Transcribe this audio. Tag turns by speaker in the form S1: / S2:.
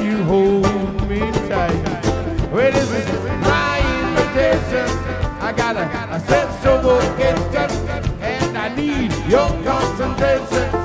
S1: you hold me tight. Well, this is my invitation. I got a sense of vocation, and I need your concentration.